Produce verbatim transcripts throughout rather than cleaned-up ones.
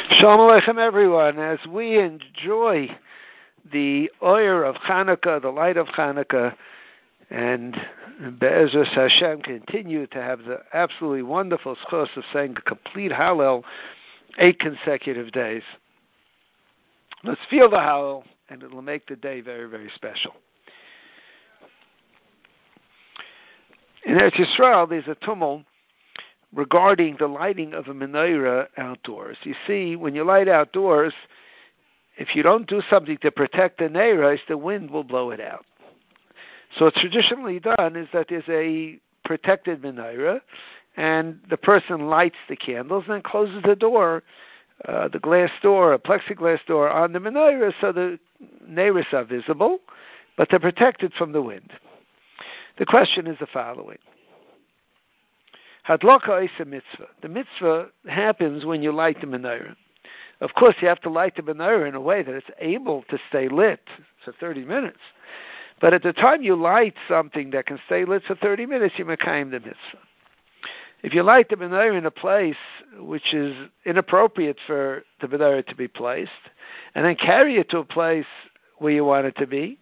Shalom Aleichem, everyone. As we enjoy the oyer of Hanukkah, the light of Hanukkah, and Be'ezras Hashem continue to have the absolutely wonderful schos of saying the complete Hallel eight consecutive days. Let's feel the Hallel, and it will make the day very, very special. In Eretz Yisrael, there's a tumult regarding the lighting of a menorah outdoors. You see, when you light outdoors, if you don't do something to protect the menorah, the wind will blow it out. So what's traditionally done is that there's a protected menorah, and the person lights the candles and then closes the door, uh, the glass door, a plexiglass door on the menorah, so the menorahs are visible, but they're protected from the wind. The question is the following. Hadlaka is a mitzvah. The mitzvah happens when you light the menorah. Of course, you have to light the menorah in a way that it's able to stay lit for thirty minutes. But at the time you light something that can stay lit for thirty minutes, you mekayim the mitzvah. If you light the menorah in a place which is inappropriate for the menorah to be placed, and then carry it to a place where you want it to be,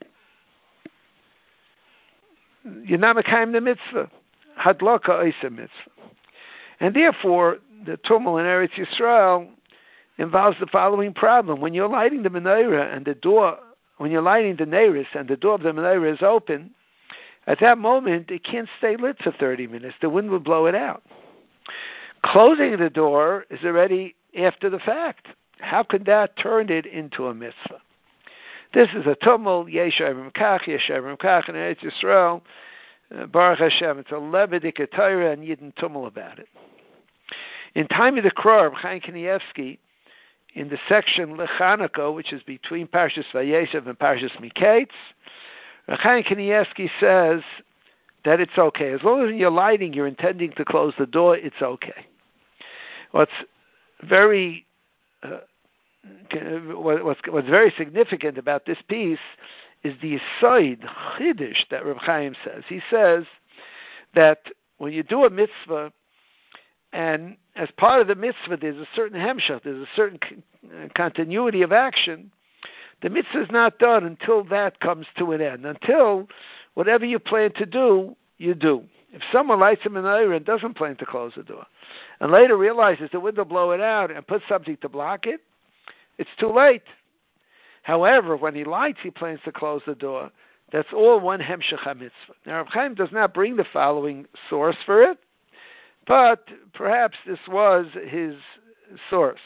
you're not mekayim the mitzvah. Hadlaka is a mitzvah. And therefore, the tumult in Eretz Yisrael involves the following problem. When you're lighting the menorah and the door, when you're lighting the neiris and the door of the menorah is open, at that moment, it can't stay lit for thirty minutes. The wind will blow it out. Closing the door is already after the fact. How could that turn it into a mitzvah? This is a tumult. Yesh Avrim Kach, Yesh Avrim Kach in Eretz Yisrael. Uh, Baruch Hashem, it's a lebedik Torah and Yidden tumul about it. In time of the Kror, Chaim Kanievsky, in the section Lechanako, which is between Parshas Vayeshev and Parshas Miketz, Chaim Kanievsky says that it's okay. As long as when you're lighting, you're intending to close the door, it's okay. What's very uh, what's, what's very significant about this piece is the Yisoid Chiddush that Reb Chaim says. He says that when you do a mitzvah, and as part of the mitzvah there's a certain hemshach, there's a certain c- continuity of action, the mitzvah is not done until that comes to an end, until whatever you plan to do, you do. If someone lights a menorah and doesn't plan to close the door, and later realizes the wind will blow it out and puts something to block it, it's too late. However, when he lights, he plans to close the door. That's all one hemshech mitzvah. Now, Reb Chaim does not bring the following source for it, but perhaps this was his source.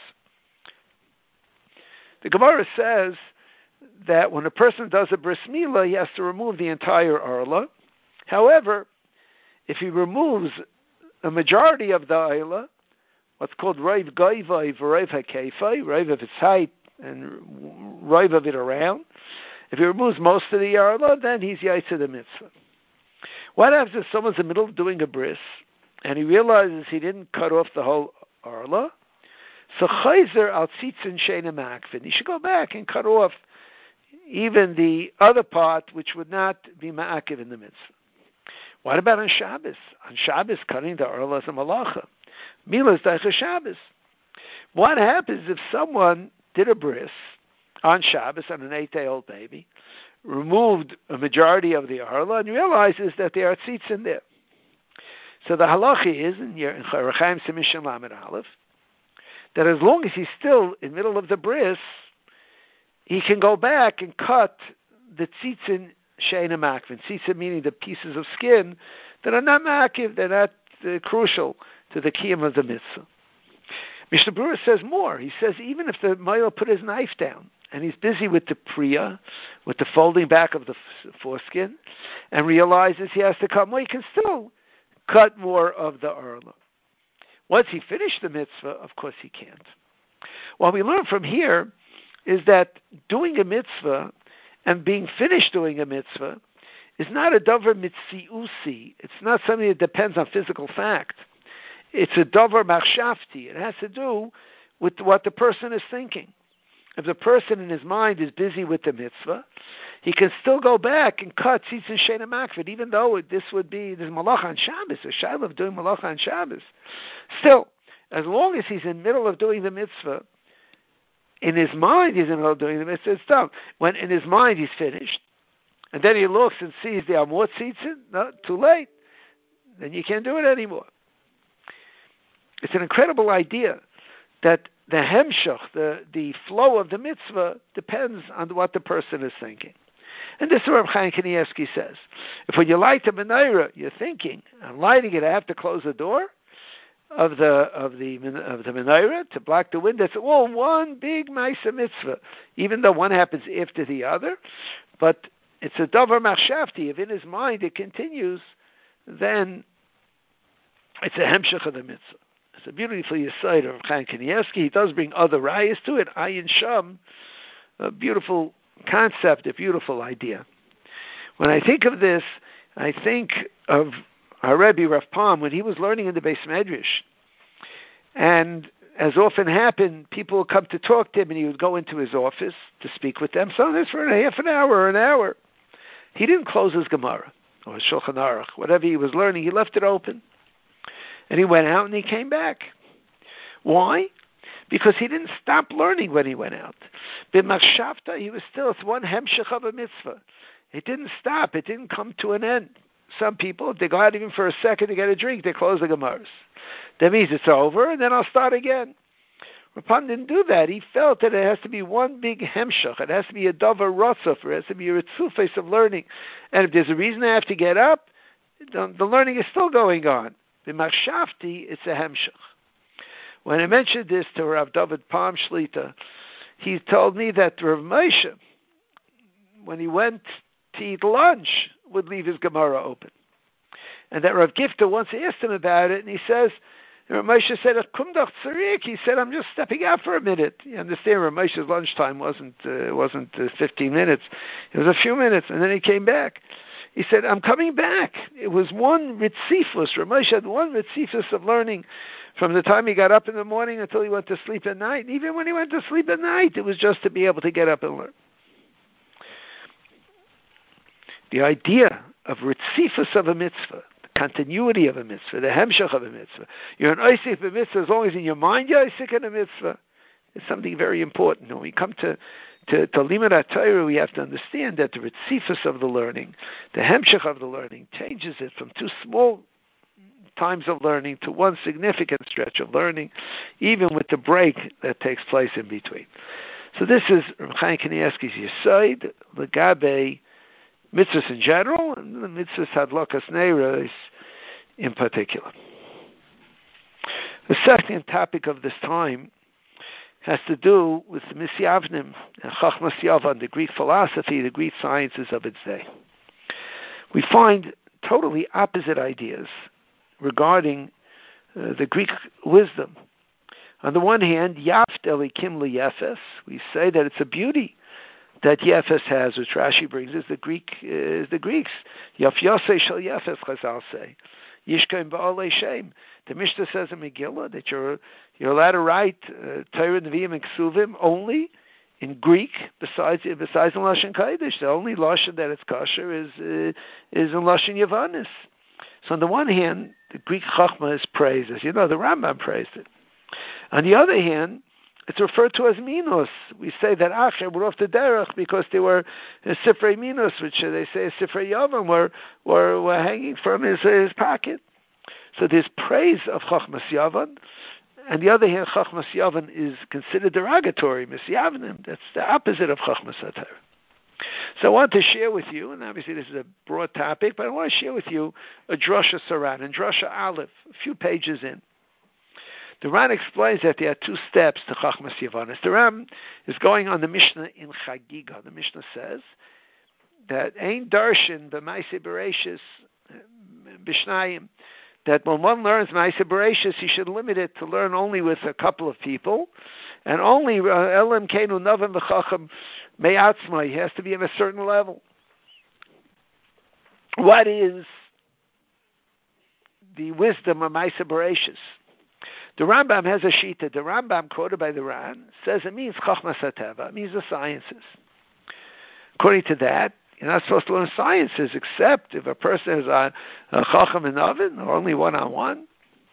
The Gemara says that when a person does a bris milah, he has to remove the entire arla. However, if he removes a majority of the arla, what's called roiv goivai v'roiv hakefai, roiv of its height and roiv of it around, if he removes most of the arla, then he's yaitz the mitzvah. What happens if someone's in the middle of doing a bris, and he realizes he didn't cut off the whole arla? So chayzer al tzitzin sheina ma'akvin. He should go back and cut off even the other part, which would not be ma'akiv in the mitzvah. What about on Shabbos? On Shabbos, cutting the arla is a malacha. Milah is daicha Shabbos. What happens if someone did a bris on Shabbos on an eight-day-old baby, removed a majority of the arla, and realizes that there are tzitz in there? So the halacha is, in Reb Chaim Simishin Lamed Aleph, that as long as he's still in the middle of the bris, he can go back and cut the tzitzin sheina makvin. Tzitzin meaning the pieces of skin that are not makiv, they're not uh, crucial to the kiyum of the mitzvah. Mishnah Berurah says more. He says even if the Moil put his knife down and he's busy with the priya, with the folding back of the f- foreskin, and realizes he has to cut more, he can still cut more of the arla. Once he finished the mitzvah, of course he can't. What we learn from here is that doing a mitzvah and being finished doing a mitzvah is not a davar mitziusi. It's not something that depends on physical fact. It's a davar machshavti. It has to do with what the person is thinking. If the person in his mind is busy with the mitzvah, he can still go back and cut tzitz and shena makvid, even though this would be, there's malach on Shabbos, a shayla of doing malach on Shabbos. Still, as long as he's in the middle of doing the mitzvah, in his mind he's in the middle of doing the mitzvah, it's done. When in his mind he's finished, and then he looks and sees the amot tzitzin, no, too late. Then you can't do it anymore. It's an incredible idea that the hemshach, the, the flow of the mitzvah, depends on what the person is thinking. And this is what Reb Chaim Kanievsky says. If when you light the menorah, you're thinking, I'm lighting it, I have to close the door of the of the of the menorah to block the window. It's all one big ma'aseh mitzvah, even though one happens after the other. But it's a davar machshavti. If in his mind it continues, then it's a hemshach of the mitzvah. It's a beautiful yesod of Chaim Kanievsky. He does bring other rayas to it. Ayin Sham, a beautiful concept, a beautiful idea. When I think of this, I think of our Rebbe Rav Palm when he was learning in the Beis Medrash. And as often happened, people would come to talk to him, and he would go into his office to speak with them. Sometimes for a half an hour or an hour. He didn't close his Gemara or his Shulchan Aruch. Whatever he was learning, he left it open. And he went out and he came back. Why? Because he didn't stop learning when he went out. B'machshavta, he was still, it's one hemshech of a mitzvah. It didn't stop. It didn't come to an end. Some people, if they go out even for a second to get a drink, they close the Gemaras. That means it's over, and then I'll start again. Rappan didn't do that. He felt that it has to be one big hemshech. It has to be a davar rotzaf. It has to be a ritzufes of learning. And if there's a reason I have to get up, the, the learning is still going on. B'machshavti, it's a hemshech. When I mentioned this to Rav David Palm Shlita, he told me that Rav Moshe, when he went to eat lunch, would leave his Gemara open. And that Rav Gifta once asked him about it, and he says, Rav Moshe said, Kumdach Tzarik. He said, I'm just stepping out for a minute. You understand, Rav Moshe's lunchtime wasn't uh, wasn't uh, fifteen minutes. It was a few minutes, and then he came back. He said, I'm coming back. It was one ritzifus. Rav Moshe had one ritzifus of learning from the time he got up in the morning until he went to sleep at night. And even when he went to sleep at night, it was just to be able to get up and learn. The idea of ritzifus of a mitzvah, the continuity of a mitzvah, the hemshach of a mitzvah. You're an oisik of a mitzvah as long as in your mind you're oisik in a mitzvah. It's something very important. When we come to To, to limud HaTorah, we have to understand that the ritzifus of the learning, the hemshech of the learning, changes it from two small times of learning to one significant stretch of learning, even with the break that takes place in between. So this is Reb Chaim Kanievsky's yesod, legabe mitzvahs in general, and the mitzvahs hadlakas neiros in particular. The second topic of this time has to do with the Misyavnim and Chachmas Yavan, the Greek philosophy, the Greek sciences of its day. We find totally opposite ideas regarding uh, the Greek wisdom. On the one hand, Yaft Elikim Liyefes, we say that it's a beauty that Yefes has, which Rashi brings, is the Greek is the Greeks. Yaf Yosei Shel Yefes, Chazal say. Yishkaim Ba'alei Shem. The Mishnah says in Megillah that you're you're allowed to write uh, Torah, Nevi'im, and Ksuvim only in Greek, besides besides in Lashon Kodesh. The only Lashon that is kosher is uh, is in Lashon Yavanis. So on the one hand, the Greek Chachma is praised, as you know, the Rambam praised it. On the other hand, it's referred to as Minos. We say that Acher were off the derech because they were uh, Sifrei Minos, which uh, they say Sifrei Yavam were, were, were hanging from his, uh, his pocket. So there's praise of Chachmas Yavan. On the other hand, Chachmas Yavan is considered derogatory, Misyavnim. That's the opposite of Chachmas HaTorah. So I want to share with you, and obviously this is a broad topic, but I want to share with you a Drasha Saran, and Drasha Aleph, a few pages in. The Ran explains that there are two steps to Chachmas Yavanis. The Ram is going on the Mishnah in Chagiga. The Mishnah says that Ein Darshan b'Maaseh Bereishis b'Shnayim, that when one learns Maaseh Bereishis, he should limit it to learn only with a couple of people, and only Elam Keinu Novim v'Chacham Me'atzma. He has to be at a certain level. What is the wisdom of Maaseh Bereishis? The Rambam has a shita. The Rambam, quoted by the Ran, says it means Chachmas HaTeva. It means the sciences. According to that, you're not supposed to learn sciences except if a person is a, a Chacham and Oven, or only one-on-one.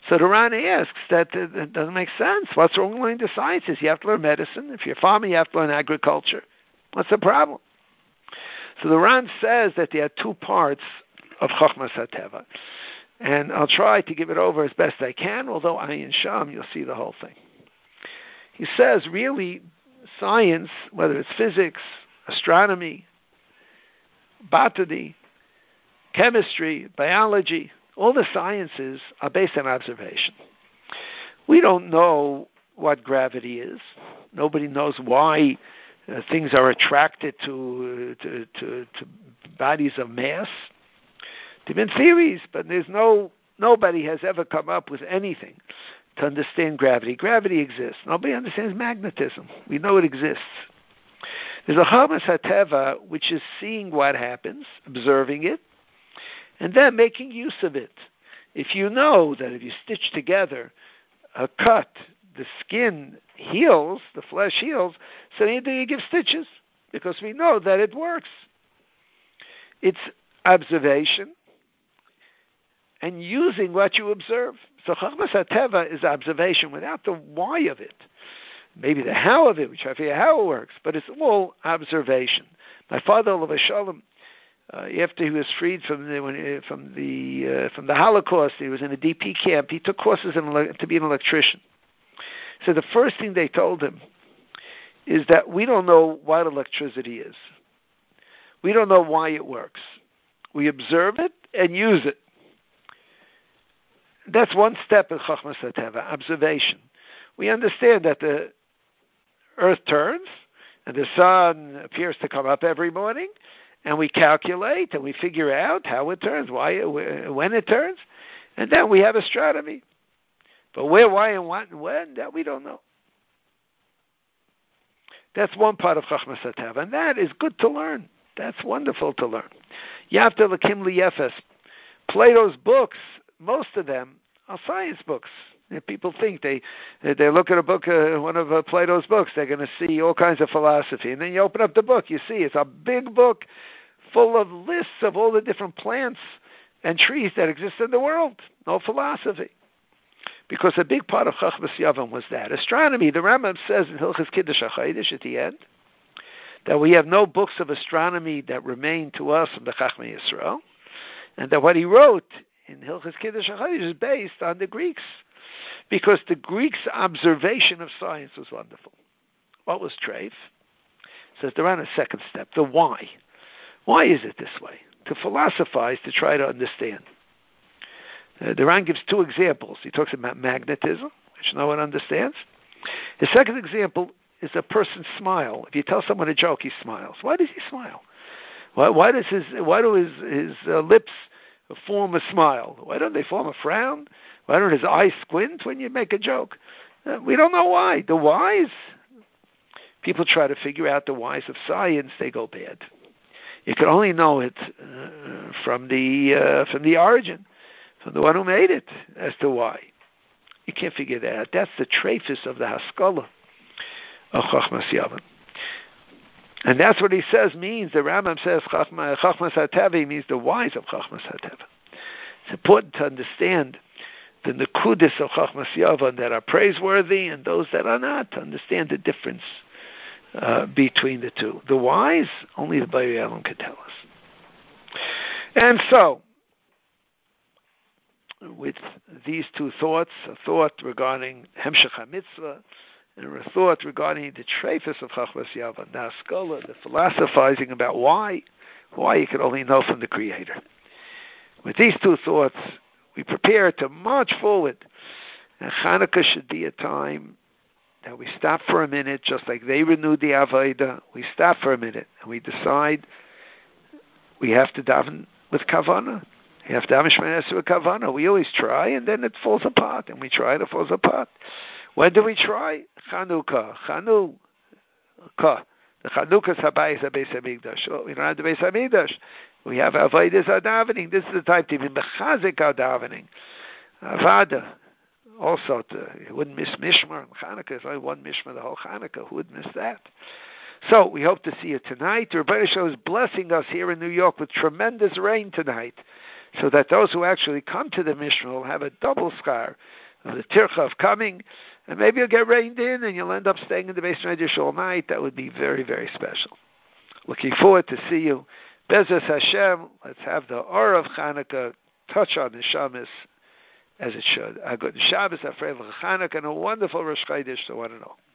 So the Ran asks that it doesn't make sense. What's wrong with learning the sciences? You have to learn medicine. If you're a farmer, you have to learn agriculture. What's the problem? So the Ran says that there are two parts of Chochmas HaTeva. And I'll try to give it over as best I can, although Ayin Sham, you'll see the whole thing. He says, really, science, whether it's physics, astronomy, botany, chemistry, biology, all the sciences are based on observation. We don't know what gravity is. Nobody knows why uh, things are attracted to, uh, to, to, to bodies of mass. There have been theories, but there's no nobody has ever come up with anything to understand gravity. Gravity exists. Nobody understands magnetism. We know it exists. There's a Chochmas HaTeva, which is seeing what happens, observing it, and then making use of it. If you know that if you stitch together a cut, the skin heals, the flesh heals, so you do you give stitches, because we know that it works. It's observation and using what you observe. So Chochmas HaTeva is observation without the why of it. Maybe the how of it, which I figure how it works, but it's all observation. My father, Olav Shalom, uh, after he was freed from the when, uh, from the uh, from the Holocaust, he was in a D P camp. He took courses in, to be an electrician. So the first thing they told him is that we don't know what electricity is. We don't know why it works. We observe it and use it. That's one step in Chochmas HaTeva, observation. We understand that the earth turns and the sun appears to come up every morning, and we calculate and we figure out how it turns, why, it, when it turns, and then we have astronomy. But where, why, and what, and when, that we don't know. That's one part of Chochmas HaTeva, and that is good to learn. That's wonderful to learn. Yavta L'kim Liyefes. Plato's books, most of them are science books. People think they they look at a book, uh, one of uh, Plato's books, they're going to see all kinds of philosophy. And then you open up the book, you see it's a big book full of lists of all the different plants and trees that exist in the world. No philosophy. Because a big part of Chochmas Yavam was that. Astronomy, the Rambam says in Hilchos Kiddush HaChodesh at the end, that we have no books of astronomy that remain to us from the Chachmei Yisrael, and that what he wrote in Hilchos Kiddush HaChodesh is based on the Greeks, because the Greeks' observation of science was wonderful. What was treif? Says they're on a second step, the why. Why is it this way? To philosophize, to try to understand. Uh, the Ran gives two examples. He talks about magnetism, which no one understands. The second example is a person's smile. If you tell someone a joke, he smiles. Why does he smile? Why, why does his why do his his uh, lips form a smile? Why don't they form a frown? Why don't his eyes squint when you make a joke? Uh, we don't know why. The whys, people try to figure out the whys of science, they go bad. You can only know it uh, from the uh, from the origin, from the one who made it, as to why. You can't figure that out. That's the treifus of the Haskalah of Chochmas Yavam. And that's what he says means, the Rambam says, Chochmas HaTeva means the whys of Chochmas HaTeva. It's important to understand the nekudis of Chochmas Yavam that are praiseworthy and those that are not, to understand the difference uh, between the two. The whys, only the Bari Elam can tell us. And so, with these two thoughts, a thought regarding Hemshech HaMitzvah, and a thought regarding the treifus of Chochmas Yavam, the Haskalah, the philosophizing about why, why you can only know from the Creator. With these two thoughts, we prepare to march forward. And Chanukah should be a time that we stop for a minute, just like they renewed the Avodah. We stop for a minute and we decide we have to daven with kavanah. You have to daven Shemona Esrei with kavanah. We always try, and then it falls apart, and we try, and it falls apart. When do we try? Chanukah. Chanukah. The Chanukah is Habayis HaBeis HaMikdash. Oh, we don't have the Beis HaMikdash. We have Avodas davening. This is the time to be mechazik our davening. Avada. Also, to, you wouldn't miss Mishmar. Chanukah, there's only one Mishmar the whole Chanukah. Who would miss that? So, we hope to see you tonight. The Rebbeinu Shalom is blessing us here in New York with tremendous rain tonight. so that those who actually come to the Mishnah will have a double schar of the tircha of coming, and maybe you'll get reined in and you'll end up staying in the Beis Medrash all night. That would be very, very special. Looking forward to see you. Bezos Hashem, let's have the Or of Chanukah touch on the Shabbos as it should. A good Shabbos, a Frev Chanukah, and a wonderful Rosh Chodesh to one and all.